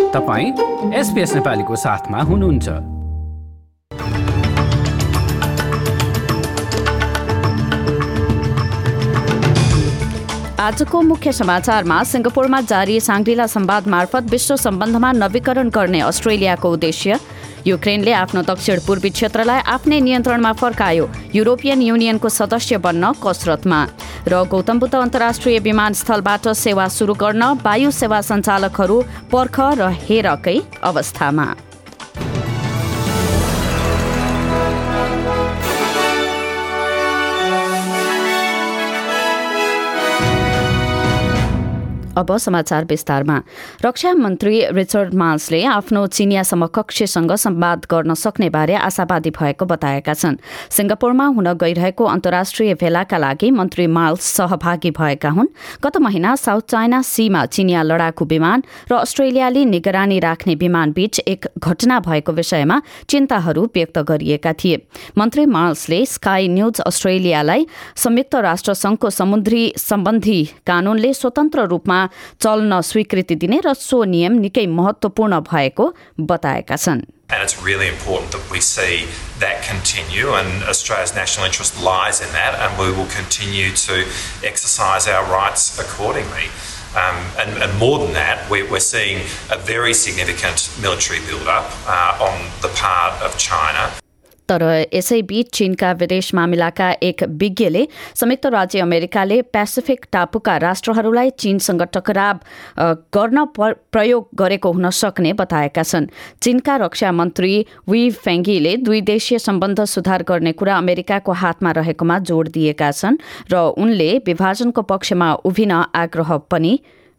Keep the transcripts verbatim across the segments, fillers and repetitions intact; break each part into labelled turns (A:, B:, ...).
A: तपाईं एसपीएस नेपालीको साथमा हुनुहुन्छ।
B: आजको मुख्य समाचारमा सिंगापुरमा जारी सांग्रीला संवाद मार्फत विश्व सम्बन्धमा नवीकरण गर्ने अस्ट्रेलियाको उद्देश्य, युक्रेनले आफ्नो दक्षिण पूर्वी क्षेत्रलाई आफ्नै नियन्त्रणमा फर्कायो, युरोपियन युनियनको सदस्य बन्न कसरतमा, र गौतम बुद्ध अन्तर्राष्ट्रिय विमानस्थलबाट सेवा सुरु गर्न वायु सेवा सञ्चालकहरू पर्ख र हेरकै अवस्थामा। अब समाचार विस्तारमा। रक्षा मन्त्री रिचर्ड माल्सले आफ्नो चिनिया समकक्षसँग संवाद गर्न सक्ने बारे आशावादी भएको बताएका छन्। सिंगापुरमा हुन गइरहेको अन्तर्राष्ट्रिय भेलाका लागि मन्त्री माल्स सहभागी भएका हुन्। गत महिना साउथ चाइना सीमा चिनिया लडाकु विमान र अस्ट्रेलियाली निगरानी राख्ने विमान बीच एक घटना भएको विषयमा चिन्ताहरू व्यक्त गरिएका थिए। मन्त्री माल्सले स्काई न्यूज अस्ट्रेलियालाई संयुक्त राष्ट्र संघको समुद्री सम्बन्धी कानूनले स्वतन्त्र रूपमा चल्न स्वीकृति दिने र सो नियम निकै महत्त्वपूर्ण भएको बताएका छन्।
C: And it's really important that we see that continue, and Australia's national interest lies in that, and we will continue to exercise our rights accordingly. Um, and, and more than that, we, we're seeing a very significant military build-up uh, on the part of China.
B: तर यसैबीच चीनका विदेश मामिलाका एक विज्ञले संयुक्त राज्य अमेरिकाले Pacific टापुका राष्ट्रहरूलाई चीनसँग टकराव गर्न प्रयोग गरेको हुन सक्ने बताएका छन्। चीनका रक्षा मन्त्री वी फेङ्गीले दुई देशीय सम्बन्ध सुधार गर्ने कुरा अमेरिकाको हातमा रहेकोमा जोड दिएका छन् र उनले विभाजनको पक्षमा उभिन आग्रह पनि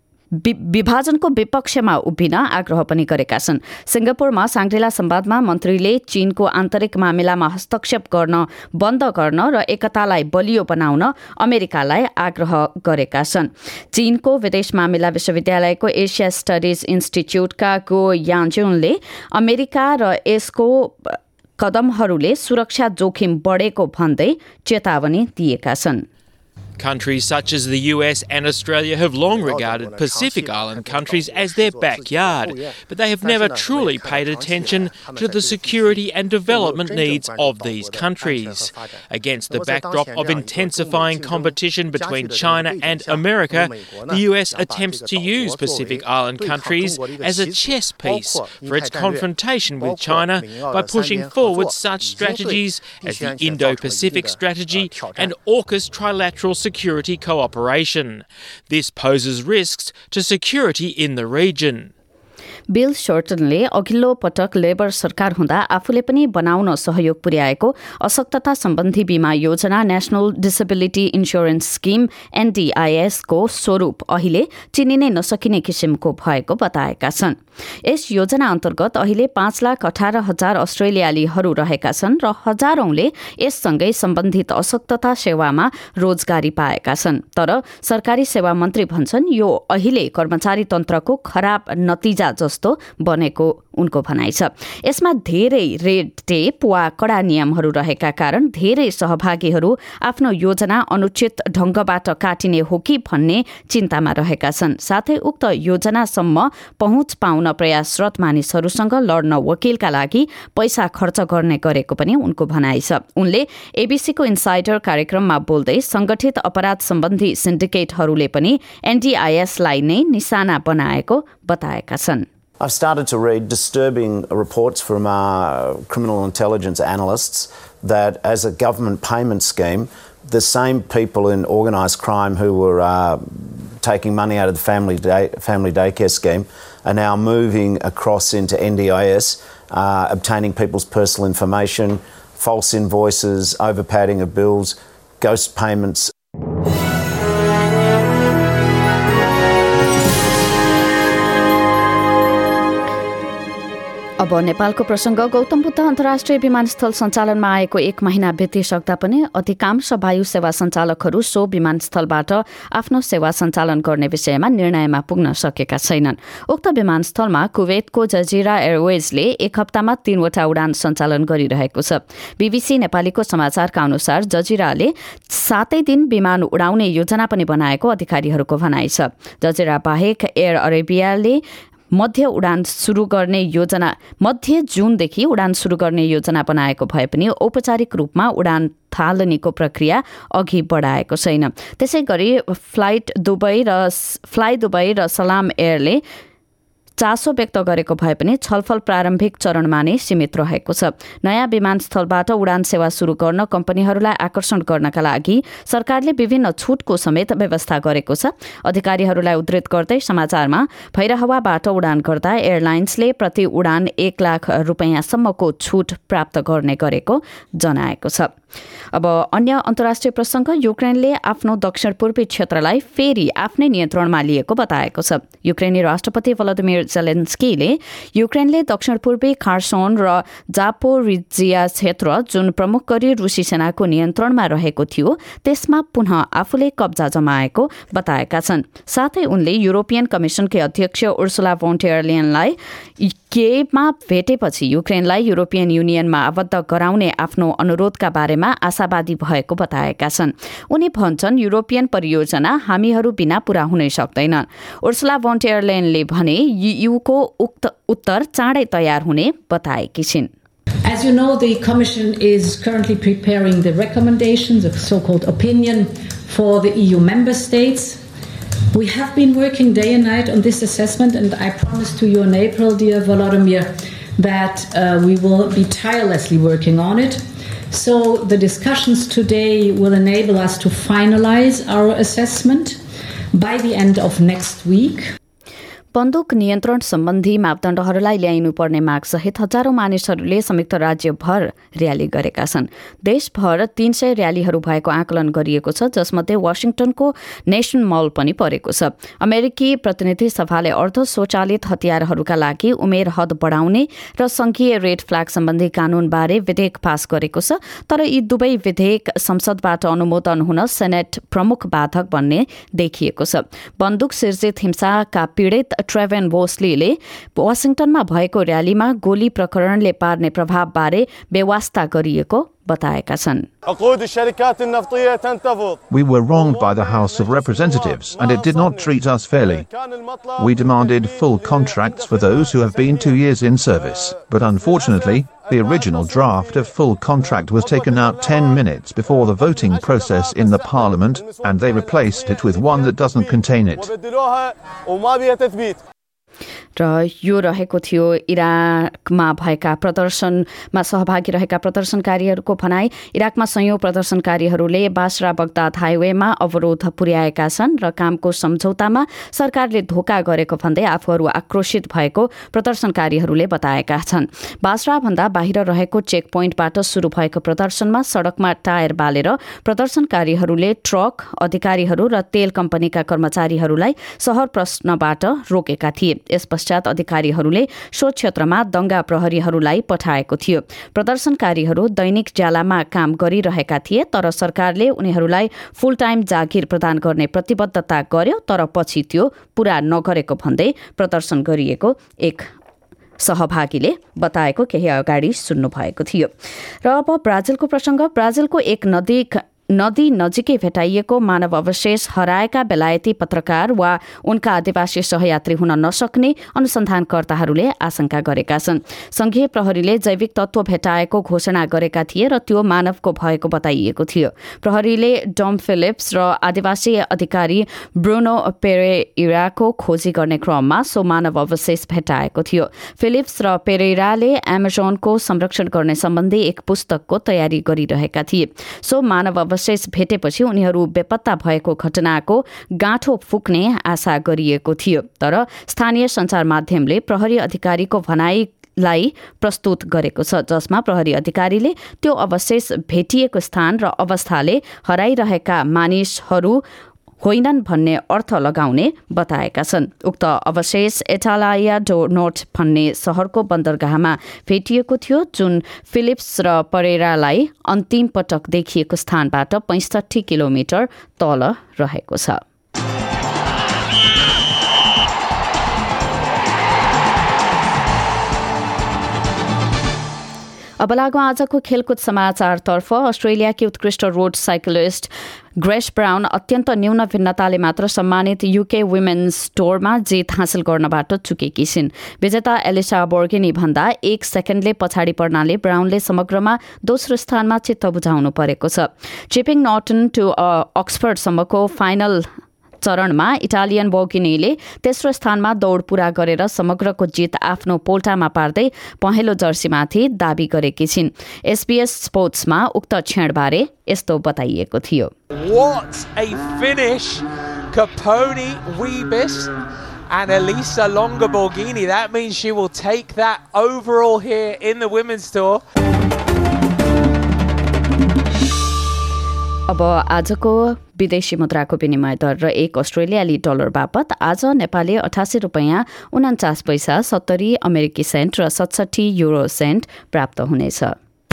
B: विभाजनको विपक्षमा उभिन आग्रह पनि गरेका छन्। सिंगापुरमा सांग्रीला संवादमा मन्त्रीले चीनको आन्तरिक मामिलामा हस्तक्षेप गर्न बन्द गर्न र एकतालाई बलियो बनाउन अमेरिकालाई आग्रह गरेका छन्। चीनको विदेश मामिला विश्वविद्यालयको एसिया स्टडिज इन्स्टिच्युटका गो यान्जुनले अमेरिका र यसको कदमहरूले सुरक्षा जोखिम बढेको भन्दै चेतावनी दिएका छन्।
D: Countries such as the U S and Australia have long regarded Pacific Island countries as their backyard, but they have never truly paid attention to the security and development needs of these countries. Against the backdrop of intensifying competition between China and America, the U S attempts to use Pacific Island countries as a chess piece for its confrontation with China by pushing forward such strategies as the Indo-Pacific Strategy and AUKUS trilateral security cooperation. This poses risks to security in the region.
B: Bill शोर्टनले अघिल्लो पटक labour सरकार हुँदा आफूले पनि बनाउन सहयोग पुर्याएको अशक्तता सम्बन्धी बीमा योजना national disability insurance scheme NDIS को स्वरूप अहिले चिनिनै नसकिने किसिमको भएको बताएका छन्। यस योजना अन्तर्गत अहिले पाँच लाख अठार हजार अस्ट्रेलियालीहरू रहेका छन् र हजारौंले यससँगै सम्बन्धित अशक्तता सेवामा रोजगारी पाएका छन्। तर सरकारी सेवा मन्त्री भन्छन् यो अहिले कर्मचारी तन्त्रको खराब नतिजा जस्तो बनेको उनको भनाइ छ। यसमा धेरै रेड टेप वा कडा नियमहरू रहेका कारण धेरै सहभागीहरू आफ्नो योजना अनुचित ढंगबाट काटिने हो कि भन्ने चिन्तामा रहेका छन्। साथै उक्त योजनासम्म पहुँच पाउन प्रयासरत मानिसहरूसँग लड्न वकिलका लागि पैसा खर्च गर्ने गरेको पनि उनको भनाइ छ। उनले एबीसीको इन्साइडर कार्यक्रममा बोल्दै संगठित अपराध सम्बन्धी सिन्डिकेटहरूले पनि एनडीआईएसलाई नै निशाना बनाएको बताएका छन्।
E: I've started to read disturbing reports from uh, criminal intelligence analysts that as a government payment scheme, the same people in organised crime who were uh, taking money out of the family day, family daycare scheme are now moving across into N D I S, uh, obtaining people's personal information, false invoices, overpadding of bills, ghost payments.
B: अब नेपालको प्रसंग। गौतम बुद्ध अन्तर्राष्ट्रिय विमानस्थल सञ्चालनमा आएको एक महिना बितिसक्दा पनि अधिकांश वायु सेवा सञ्चालकहरू सो विमानस्थलबाट आफ्नो सेवा सञ्चालन गर्ने विषयमा निर्णयमा पुग्न सकेका छैनन्। उक्त विमानस्थलमा कुवेतको जजिरा एयरवेजले एक हप्तामा तीनवटा उडान सञ्चालन गरिरहेको छ। बीबीसी नेपालीको समाचारका अनुसार जजिराले सातै दिन विमान उडाउने योजना पनि बनाएको अधिकारीहरूको भनाइ छ। जजिरा बाहेक एयर अरेबियाले मध्य उडान सुरु गर्ने योजना मध्य जुनदेखि उडान सुरु गर्ने योजना बनाएको भए पनि औपचारिक रूपमा उडान थालनीको प्रक्रिया अघि बढाएको छैन। त्यसै गरी फ्लाइट दुबई र फ्लाइ दुबई र सलाम एयरले चासो व्यक्त गरेको भए पनि छलफल प्रारम्भिक चरणमा नै सीमित रहेको छ। नयाँ विमानस्थलबाट उडान सेवा सुरु गर्न कम्पनीहरूलाई आकर्षण गर्नका लागि सरकारले विभिन्न छुटको समेत व्यवस्था गरेको छ। अधिकारीहरूलाई उद्धृत गर्दै समाचारमा भैरहवाबाट उडान गर्दा एयरलाइन्सले प्रति उडान एक लाख रुपियाँसम्मको छुट प्राप्त गर्ने गरेको जनाएको छ। अब अन्य अन्तर्राष्ट्रिय प्रसंग, युक्रेनले आफ्नो दक्षिण पूर्वी क्षेत्रलाई फेरि आफ्नै नियन्त्रणमा लिएको बताएको छ। युक्रेनी राष्ट्रपति भलोदिमिर जेलेन्स्कीले युक्रेनले दक्षिण पूर्वी खार्सन र जापोरिजिया क्षेत्र जुन प्रमुख गरी रुसी सेनाको नियन्त्रणमा रहेको थियो त्यसमा पुनः आफूले कब्जा जमाएको बताएका छन्। साथै उनले युरोपियन कमिसनकी अध्यक्ष उर्सुला भोन डेर लेयनलाई किएभमा भेटेपछि युक्रेनलाई युरोपियन युनियनमा आबद्ध गराउने आफ्नो अनुरोधका बारेमा आशावादी भएको बताएका छन्। उनी भन्छन् युरोपियन परियोजना हामीहरू बिना पूरा हुनै सक्दैन। उर्सुला भोन डेर लेयनले भने ईयूको उक्त उत्तर चाँडै तयार हुने बताएकी छिन्।
F: As you know, the Commission is currently preparing the recommendations, a so-called opinion for the E U member states. We have been working day and night on this assessment, and I promised to you in April, dear Volodymyr, that uh, we will be tirelessly working on it. So the discussions today will enable us to finalize our assessment by the end of next week.
B: बन्दुक नियन्त्रण सम्बन्धी मापदण्डहरूलाई ल्याइनुपर्ने मागसहित हजारौं मानिसहरूले संयुक्त राज्यभर rally गरेका छन्। देशभर तीन सय र्यालीहरू भएको आकलन गरिएको छ, जसमध्ये वाशिङटनको नेसन मल पनि परेको छ। अमेरिकी प्रतिनिधि सभाले अर्ध स्वचालित हतियारहरूका लागि उमेर हद बढाउने र संघीय रेड फ्ल्याग सम्बन्धी कानूनबारे विधेयक पास गरेको छ, तर यी दुवै विधेयक संसदबाट अनुमोदन हुन सेनेट प्रमुख बाधक बन्ने देखिएको छ। बन्दुक सिर्जित हिंसाका पीडित ट्रेभेन बोस्लीले वाशिङटनमा भएको र्यालीमा गोली प्रकरणले पार्ने प्रभावबारे बेवास्ता गरिएको बताएका छन्।
G: We were wronged by the House of Representatives and it did not treat us fairly. We demanded full contracts for those who have been two years in service, but unfortunately the original draft of full contract was taken out ten minutes before the voting process in the Parliament, and they replaced it with one that doesn't contain it.
B: र यो रहेको थियो इराकमा भएका प्रदर्शनमा सहभागी रहेका प्रदर्शनकारीहरूको भनाई। इराकमा सयौं प्रदर्शनकारीहरूले Basara Baghdad हाइवेमा अवरोध पुर्याएका छन् र कामको सम्झौतामा सरकारले धोका गरेको भन्दै आफूहरू आक्रोशित भएको प्रदर्शनकारीहरूले बताएका छन्। बासराभन्दा बाहिर रहेको चेक पोइन्टबाट सुरु भएको प्रदर्शनमा सड़कमा टायर बालेर प्रदर्शनकारीहरूले ट्रक अधिकारीहरू र तेल कम्पनीका कर्मचारीहरूलाई शहर प्रश्नबाट रोकेका थिए। यस पश्चात अधिकारीहरूले सो क्षेत्रमा दंगा प्रहरीहरूलाई पठाएको थियो। प्रदर्शनकारीहरू दैनिक ज्यालामा काम गरिरहेका थिए, तर सरकारले उनीहरूलाई फुल टाइम जागिर प्रदान गर्ने प्रतिबद्धता गर्यो, तर पछि त्यो पूरा नगरेको भन्दै प्रदर्शन गरिएको एक सहभागीले बताएको केही अगाडि सुन्नु भएको थियो। र अब ब्राजिलको प्रसंग। ब्राजिलको एक नदी नदी नजिकै भेटाइएको मानव अवशेष हराएका बेलायती पत्रकार वा उनका आदिवासी सहयात्री हुन नसक्ने अनुसन्धानकर्ताहरूले आशंका गरेका छन्। संघीय प्रहरीले जैविक तत्व भेटाएको घोषणा गरेका थिए र त्यो मानवको भएको बताइएको थियो। प्रहरीले डम फिलिप्स र आदिवासी अधिकारी ब्रुनो पेरेइराको खोजी गर्ने क्रममा सो मानव अवशेष भेटाएको थियो। फिलिप्स र पेरेइराले एमाजोनको संरक्षण गर्ने सम्बन्धी एक पुस्तकको तयारी गरिरहेका थिए। सो मानव अवशेष भेटेपछि उनीहरू बेपत्ता भएको घटनाको गाँठो फुक्ने आशा गरिएको थियो, तर स्थानीय सञ्चार माध्यमले प्रहरी अधिकारीको भनाई लाई प्रस्तुत गरेको छ, जसमा प्रहरी अधिकारीले त्यो अवशेष भेटिएको स्थान र अवस्थाले हराइरहेका मानिसहरू होइनन् भन्ने अर्थ लगाउने बताएका छन्। उक्त अवशेष एटालाया डो नोर्थ भन्ने शहरको बन्दरगाहमा भेटिएको थियो, जुन फिलिप्स र परेरालाई अन्तिम पटक देखिएको स्थानबाट पैंसठी किलोमिटर तल रहेको छ। अब लागौँ आजको खेलकुद समाचारतर्फ। अस्ट्रेलियाकी उत्कृष्ट रोड साइक्लिस्ट ग्रेस ब्राउन अत्यन्त न्यून भिन्नताले मात्र सम्मानित युके वुमेन्स टुरमा जित हासिल गर्नबाट चुकेकी छिन्। विजेता एलिसा बोर्गिनी भन्दा एक सेकेन्डले पछाडि पर्नाले ब्राउनले समग्रमा दोस्रो स्थानमा चित्त बुझाउनु परेको छ। चिपिङ नर्टन टु अक्सफोर्डसम्मको फाइनल चरणमा इटालियन बोर्गिनीले तेस्रो स्थानमा दौड पूरा गरेर समग्रको जित आफ्नो पोल्टामा पार्दै पहेँलो जर्सीमाथि दाबी गरेकी छिन्। एसबीएस स्पोर्ट्समा उक्त क्षणबारे यस्तो बताइएको थियो।
H: What a finish! Capone Wiebes and Elisa Longa Borghini. That means she will take that overall here in the women's tour.
B: अब आजको विदेशी मुद्राको विनिमय दर र एक अस्ट्रेलियाली डलर बापत आज नेपाली अठासी रुपियाँ उन्चास पैसा सत्तरी अमेरिकी सेन्ट र सतसट्ठी युरो सेन्ट प्राप्त हुनेछ।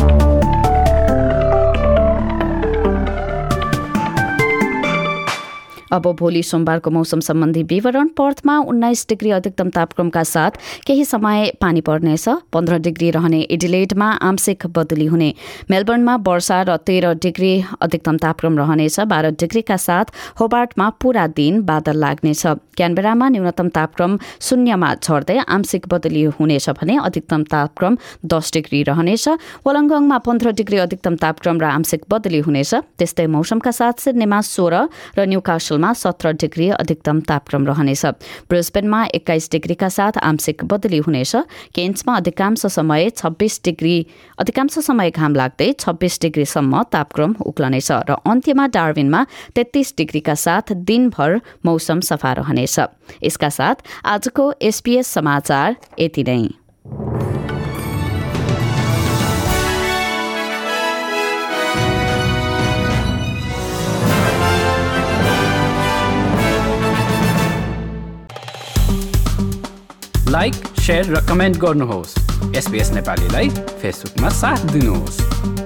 B: अब भोलि सोमबारको मौसम सम्बन्धी विवरण। पर्थमा उन्नाइस डिग्री अधिकतम तापक्रमका साथ केही समय पानी पर्नेछ। पन्ध्र डिग्री रहने एडिलेडमा आंशिक बदली हुने। मेलबर्नमा वर्षा र तेह्र डिग्री अधिकतम तापक्रम रहनेछ। बाह्र डिग्रीका साथ होबार्टमा पूरा दिन बादल लाग्नेछ। क्यानबेरामा न्यूनतम तापक्रम शून्यमा झर्दै आंशिक बदली हुनेछ भने अधिकतम तापक्रम दस डिग्री रहनेछ। वलङ्गङमा पन्ध्र डिग्री अधिकतम तापक्रम र आंशिक बदली हुनेछ। त्यस्तै मौसमका साथ सिडनीमा सोह्र र न्यूकासल मा सत्र डिग्री अधिकतम तापक्रम रहनेछ। ब्रिस्बेनमा एक्काइस डिग्रीका साथ आंशिक बदली हुनेछ। केन्समा अधिकांश समय छब्बीस डिग्री अधिकांश समय घाम लाग्दै छब्बीस डिग्रीसम्म तापक्रम उक्लनेछ र अन्त्यमा डार्विनमा तेत्तीस डिग्रीका साथ दिनभर मौसम सफा रहनेछ। यसका साथ आजको एसपीएस समाचार यति नै।
A: लाइक, शेयर र कमेन्ट गर्नुहोस्। एसबीएस नेपालीलाई फेसबुकमा साथ दिनुहोस्।